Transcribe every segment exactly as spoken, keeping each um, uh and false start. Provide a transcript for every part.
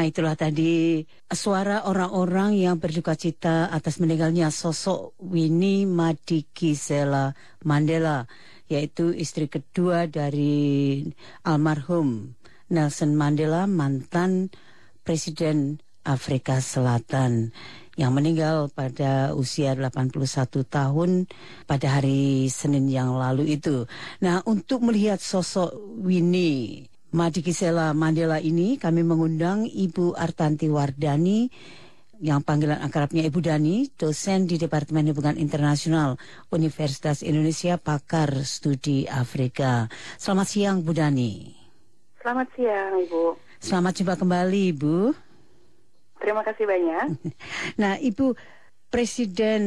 Nah, itulah tadi suara orang-orang yang berduka cita atas meninggalnya sosok Winnie Madikizela Mandela, yaitu istri kedua dari almarhum Nelson Mandela, mantan Presiden Afrika Selatan, yang meninggal pada usia delapan puluh satu tahun pada hari Senin yang lalu itu. Nah, untuk melihat sosok Winnie Madikizela Mandela ini, kami mengundang Ibu Artanti Wardani, yang panggilan akrabnya Ibu Dani, dosen di Departemen Hubungan Internasional Universitas Indonesia, pakar studi Afrika. Selamat siang, Bu Dani. Selamat siang, Ibu. Selamat jumpa kembali, Ibu. Terima kasih banyak. Nah, Ibu, Presiden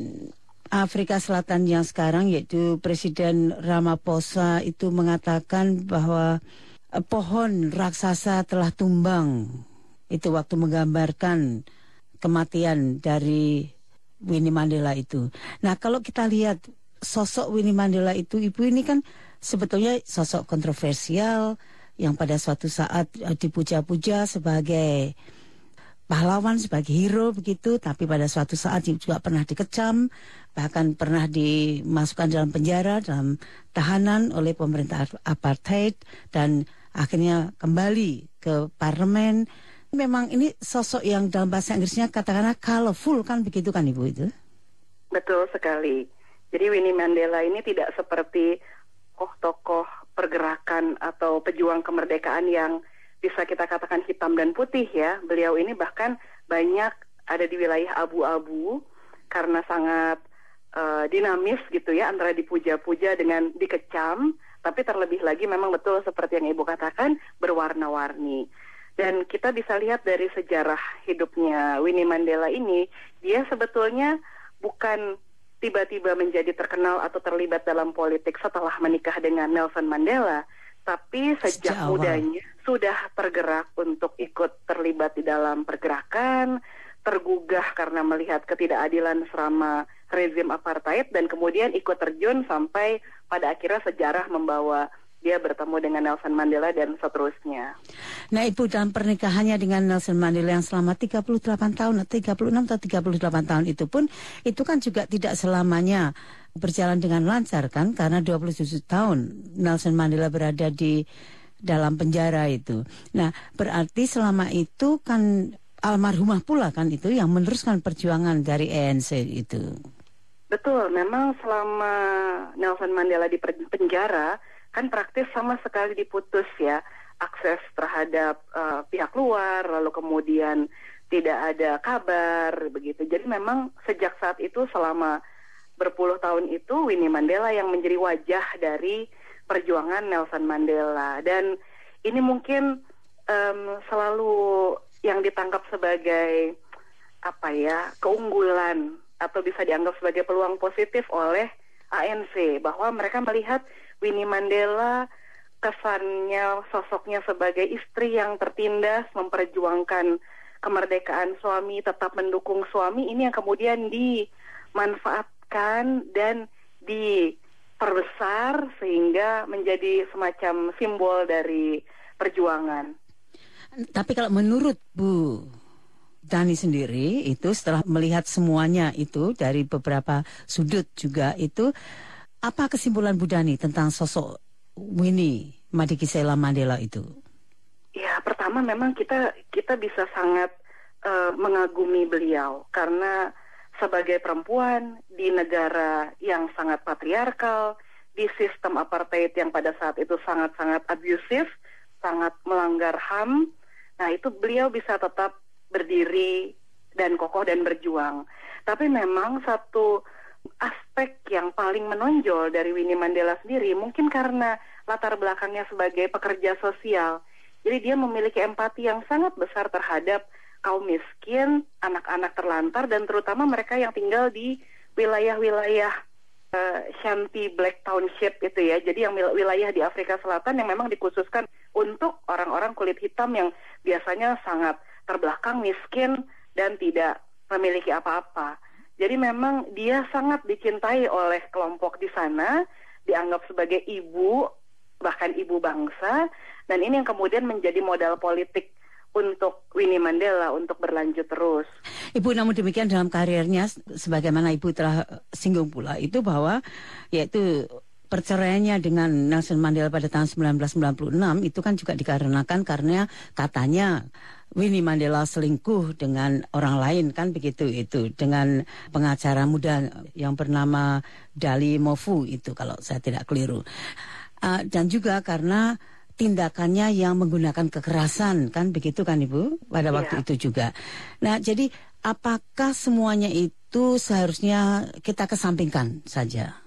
Afrika Selatan yang sekarang, yaitu Presiden Ramaphosa, itu mengatakan bahwa pohon raksasa telah tumbang. Itu waktu menggambarkan kematian dari Winnie Mandela itu. Nah, kalau kita lihat sosok Winnie Mandela itu, Ibu, ini kan sebetulnya sosok kontroversial yang pada suatu saat dipuja-puja sebagai pahlawan, sebagai hero begitu, tapi pada suatu saat juga pernah dikecam, bahkan pernah dimasukkan dalam penjara, dalam tahanan oleh pemerintah apartheid, dan akhirnya kembali ke parlemen. Memang ini sosok yang dalam bahasa Inggrisnya katakanlah colorful, kan begitu kan, Ibu, itu? Betul sekali. Jadi Winnie Mandela ini tidak seperti tokoh-tokoh pergerakan atau pejuang kemerdekaan yang bisa kita katakan hitam dan putih ya. Beliau ini bahkan banyak ada di wilayah abu-abu karena sangat uh, dinamis gitu ya, antara dipuja-puja dengan dikecam. Tapi terlebih lagi memang betul seperti yang Ibu katakan, berwarna-warni. Dan kita bisa lihat dari sejarah hidupnya Winnie Mandela ini, dia sebetulnya bukan tiba-tiba menjadi terkenal atau terlibat dalam politik setelah menikah dengan Nelson Mandela, tapi sejak Sejak mudanya sudah tergerak untuk ikut terlibat di dalam pergerakan, tergugah karena melihat ketidakadilan selama rezim apartheid, dan kemudian ikut terjun sampai pada akhirnya sejarah membawa dia bertemu dengan Nelson Mandela dan seterusnya. Nah, Ibu, dalam pernikahannya dengan Nelson Mandela yang selama tiga puluh delapan tahun, tiga puluh enam atau tiga puluh delapan tahun itu pun, itu kan juga tidak selamanya berjalan dengan lancar kan, karena dua puluh tujuh tahun Nelson Mandela berada di dalam penjara itu. Nah, berarti selama itu kan almarhumah pula kan itu yang meneruskan perjuangan dari A N C itu. Betul, memang selama Nelson Mandela di penjara kan praktis sama sekali diputus ya akses terhadap uh, pihak luar, lalu kemudian tidak ada kabar begitu. Jadi memang sejak saat itu selama berpuluh tahun itu Winnie Mandela yang menjadi wajah dari perjuangan Nelson Mandela, dan ini mungkin um, selalu yang ditangkap sebagai apa ya keunggulan atau bisa dianggap sebagai peluang positif oleh A N C, bahwa mereka melihat Winnie Mandela kesannya sosoknya sebagai istri yang tertindas memperjuangkan kemerdekaan suami, tetap mendukung suami, ini yang kemudian dimanfaatkan dan diperbesar sehingga menjadi semacam simbol dari perjuangan. Tapi kalau menurut Bu Dani sendiri itu, setelah melihat semuanya itu dari beberapa sudut juga itu, apa kesimpulan Bu Dani tentang sosok Winnie Madikizela Mandela itu? Ya, pertama memang kita kita bisa sangat uh, mengagumi beliau karena sebagai perempuan di negara yang sangat patriarkal, di sistem apartheid yang pada saat itu sangat-sangat abusif, sangat melanggar H A M. Nah, itu beliau bisa tetap berdiri dan kokoh dan berjuang. Tapi memang satu aspek yang paling menonjol dari Winnie Mandela sendiri mungkin karena latar belakangnya sebagai pekerja sosial. Jadi dia memiliki empati yang sangat besar terhadap kaum miskin, anak-anak terlantar, dan terutama mereka yang tinggal di wilayah-wilayah uh, Shanty Black Township itu ya. Jadi yang wilayah di Afrika Selatan yang memang dikhususkan untuk orang-orang kulit hitam yang biasanya sangat terbelakang, miskin, dan tidak memiliki apa-apa. Jadi memang dia sangat dicintai oleh kelompok di sana, dianggap sebagai ibu, bahkan ibu bangsa, dan ini yang kemudian menjadi modal politik untuk Winnie Mandela untuk berlanjut terus. Ibu, namun demikian dalam karirnya, sebagaimana Ibu telah singgung pula, itu bahwa yaitu perceraiannya dengan Nelson Mandela pada tahun sembilan belas sembilan puluh enam itu kan juga dikarenakan karena katanya Winnie Mandela selingkuh dengan orang lain, kan begitu itu, dengan pengacara muda yang bernama Dali Mofu itu kalau saya tidak keliru. Uh, dan juga karena tindakannya yang menggunakan kekerasan, kan begitu kan Ibu pada waktu ya. itu juga. Nah, jadi apakah semuanya itu seharusnya kita kesampingkan saja?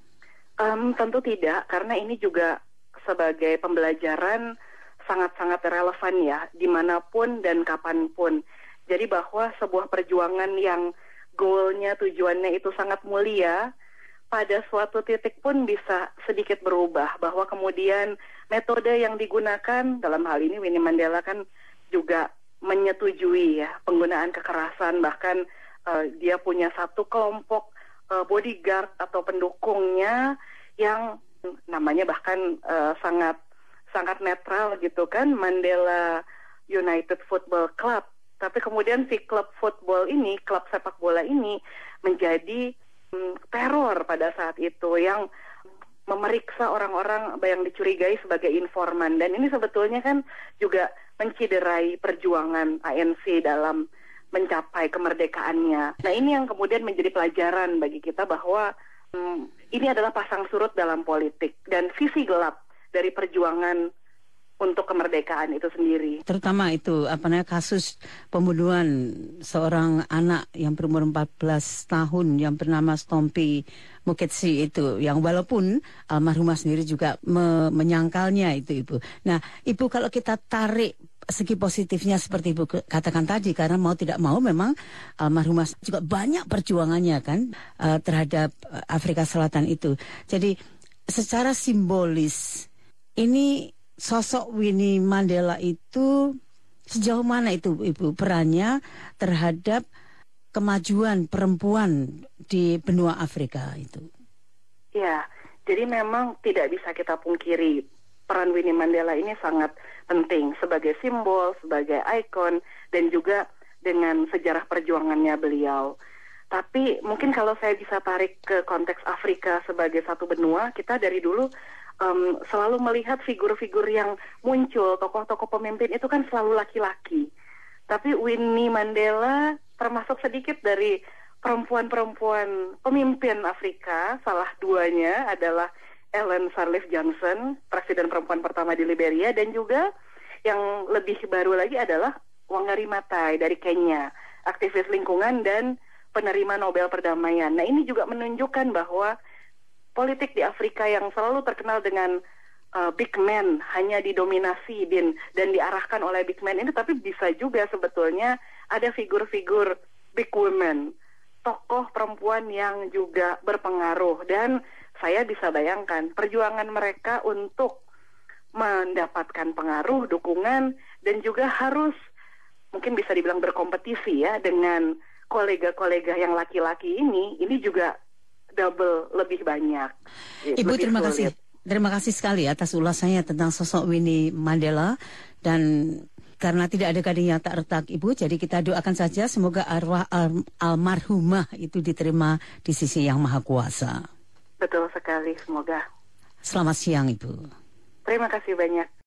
Um, tentu tidak, karena ini juga sebagai pembelajaran sangat-sangat relevan ya, dimanapun dan kapanpun. Jadi bahwa sebuah perjuangan yang goalnya, tujuannya itu sangat mulia, pada suatu titik pun bisa sedikit berubah, bahwa kemudian metode yang digunakan, dalam hal ini Winnie Mandela kan juga menyetujui ya penggunaan kekerasan, bahkan uh, dia punya satu kelompok uh, bodyguard atau pendukungnya yang namanya bahkan uh, sangat sangat netral gitu kan, Mandela United Football Club. Tapi kemudian si klub football ini, klub sepak bola ini menjadi teror pada saat itu yang memeriksa orang-orang yang dicurigai sebagai informan, dan ini sebetulnya kan juga menciderai perjuangan A N C dalam mencapai kemerdekaannya. Nah, ini yang kemudian menjadi pelajaran bagi kita bahwa hmm, ini adalah pasang surut dalam politik dan sisi gelap dari perjuangan untuk kemerdekaan itu sendiri. Terutama itu apa namanya kasus pembunuhan seorang anak yang berumur empat belas tahun yang bernama Stompie Muketsi itu, yang walaupun almarhumah sendiri juga me menyangkalnya itu Ibu. Nah, Ibu, kalau kita tarik segi positifnya seperti Ibu katakan tadi, karena mau tidak mau memang almarhumah juga banyak perjuangannya kan uh, terhadap Afrika Selatan itu. Jadi secara simbolis ini sosok Winnie Mandela itu sejauh mana itu Ibu perannya terhadap kemajuan perempuan di benua Afrika itu? Ya, jadi memang tidak bisa kita pungkiri peran Winnie Mandela ini sangat penting sebagai simbol, sebagai ikon, dan juga dengan sejarah perjuangannya beliau. Tapi mungkin kalau saya bisa tarik ke konteks Afrika sebagai satu benua, kita dari dulu Um, selalu melihat figur-figur yang muncul, tokoh-tokoh pemimpin itu kan selalu laki-laki. Tapi Winnie Mandela termasuk sedikit dari perempuan-perempuan pemimpin Afrika. Salah duanya adalah Ellen Sirleaf Johnson, presiden perempuan pertama di Liberia, dan juga yang lebih baru lagi adalah Wangari Maathai dari Kenya, aktivis lingkungan dan penerima Nobel Perdamaian. Nah, ini juga menunjukkan bahwa politik di Afrika yang selalu terkenal dengan uh, big men, hanya didominasi dan, dan diarahkan oleh big men ini, tapi bisa juga sebetulnya ada figur-figur big women, tokoh perempuan yang juga berpengaruh. Dan saya bisa bayangkan perjuangan mereka untuk mendapatkan pengaruh, dukungan, dan juga harus mungkin bisa dibilang berkompetisi ya dengan kolega-kolega yang laki-laki ini, ini juga double lebih banyak. Ibu, lebih terima sulit. kasih. Terima kasih sekali atas ulasannya tentang sosok Winnie Mandela, dan karena tidak ada gading yang tak retak Ibu, jadi kita doakan saja semoga arwah al almarhumah itu diterima di sisi Yang Maha Kuasa. Betul sekali, semoga. Selamat siang Ibu. Terima kasih banyak.